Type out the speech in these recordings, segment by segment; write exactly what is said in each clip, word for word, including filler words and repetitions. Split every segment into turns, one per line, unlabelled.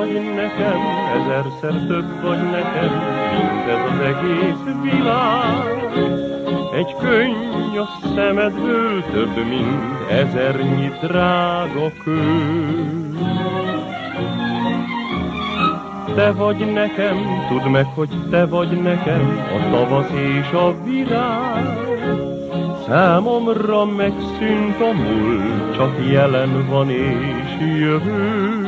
vagy nekem, ezerszer több vagy nekem, mint ez az egész világ. Egy könny a szemedből több, mint ezernyi drága kő. Te vagy nekem, tudd meg, hogy te vagy nekem, a tavasz és a virág. Számomra megszűnt a múlt, csak jelen van és jövő.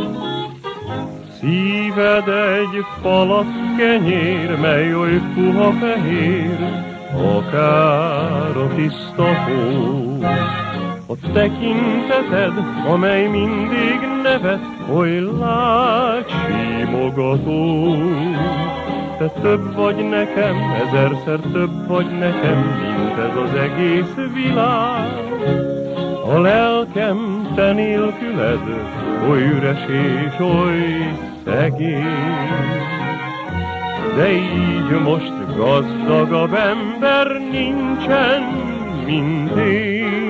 Szíved egy falat kenyér, mely oly puha fehér, akár a tiszta hó. A tekinteted, amely mindig nevet, oly lágy simogató. Te több vagy nekem, ezerszer több vagy nekem, mint ez az egész világ. A lelkem te nélküled, oly üres és oly szegény. De így most gazdagabb ember nincsen, mint én.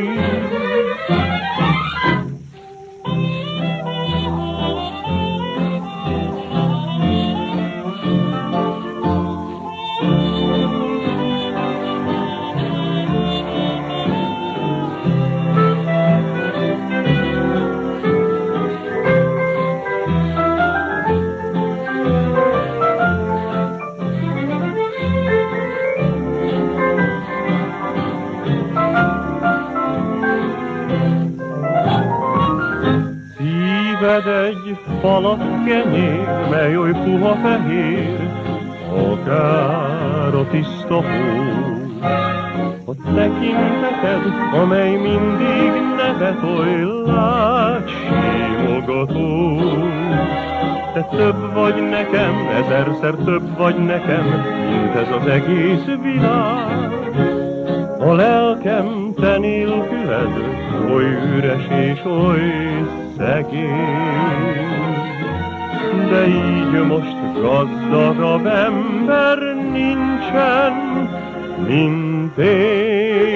Szíved egy falat kenyér, mely oly puha fehér, akár a tiszta hó. A tekinteted, amely mindig nevet, oly lágy simogató. Te több vagy nekem, ezerszer több vagy nekem, mint ez az egész világ. A lelkem te nélküled, oly üres és oly szegény. De így most gazdagabb ember nincsen, mint én.